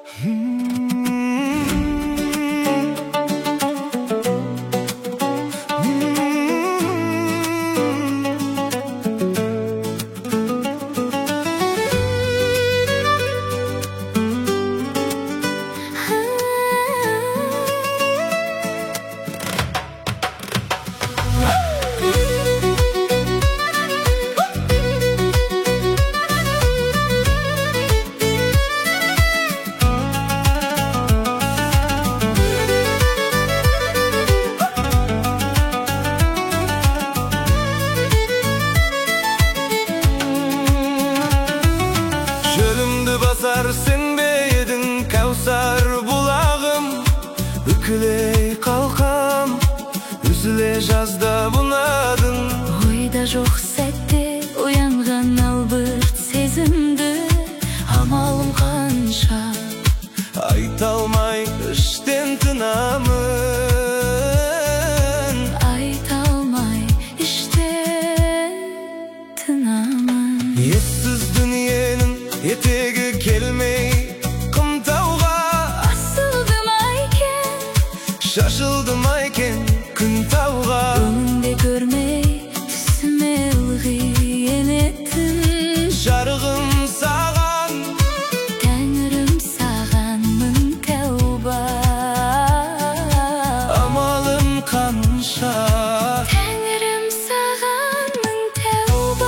Жөнімді басар сен бе едің, Кәусар бұлағым, үкілей қалқам, үзіле жазда бұнадың. Ойда жоқ сәтте оянған албырт сезімді, амалым қанша айта алмай іштен тынамын, айта алмай іштен тынамын. Ессіз дүниенің етегі келмей қымтауға Асылдым айкен, шашылдым айкен күн тауға. өңінде көрмей түсіме ылғи енетін, Жарығым саған, тәңірім саған мың тәуба. амалым қанша, Тәңірім саған мың тәуба.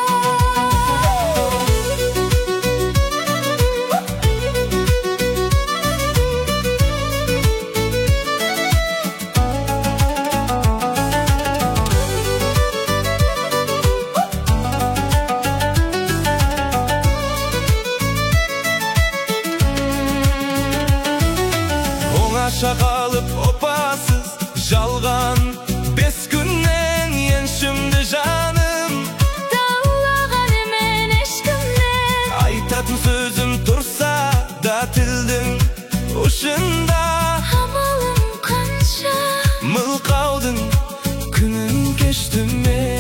оңаша қалып опасыз жалған 5 күннен еншімді жаным. Даулаған емен ешкімнен, Айтатын сөзім тұрса да тілдің ұшында, амалым қанша мылқаудың күнін кештім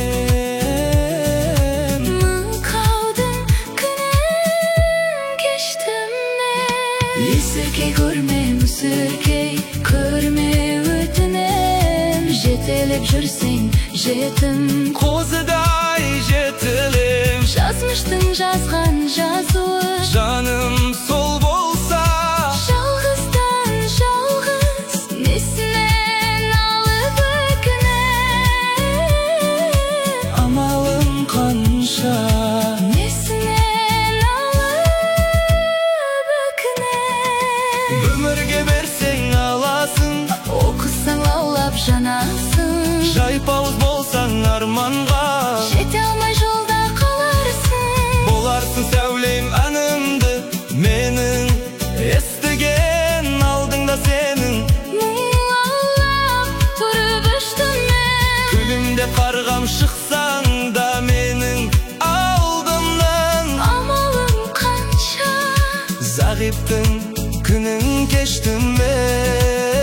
мен. мылқаудың күнін кештім мен. Есіркей көрме, мүсіркей көрме өтінем, жетелеп жүрсең жетім, Қозыдай жетілем, жазмыштың жазған жазуы, жаным сол болса, жалғыздан жалғыз несінен алып өкінем. амалым қанша, Несінен алып өкінем. өмірге берсең аласың, Оқысаң лаулап жанасың, жайпауыз болсаң арманға, жете алмай жолда қаларсың. боларсың сәулем әнімді менің, естіген алдыңда сенің. Мұңлап тұрып өштім мен, Күлімде қарғам шықсаң да менің алдымнан, амалым қанша зағиптың күнін кештім мен.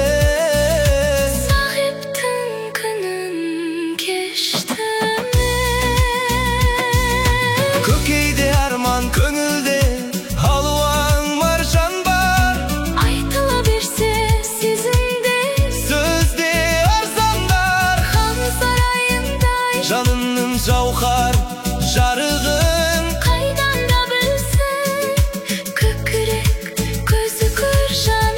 Сағиптың күнін кештім мен. Көкейде арман, көңілде алуан маржан бар, Айтыла берсе сезімде, сөзде арзандар. хан сарайындай Жанымның жауһар жарығын, қайдан да білсін, көкірек көзі көр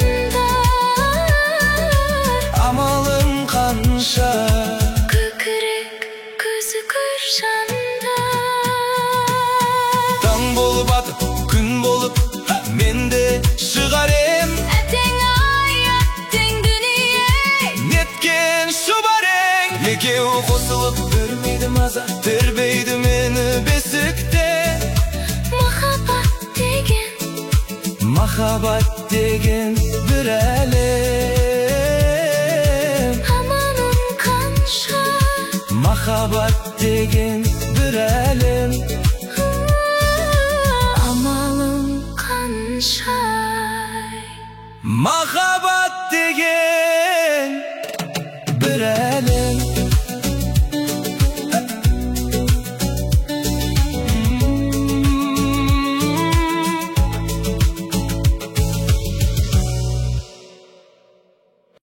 жандар. амалым қанша, Көкірек көзі көр жандар. таң болып атып күн болып мен де шығар ем, Әттең ай, әттең дүние, неткен шұбар ең. Екеуі қосылып бермейді маза, тербейді мені бесікте. Махаббат деген бір әлем, амалым қанша, махаббат деген бір әлем. амалым қанша.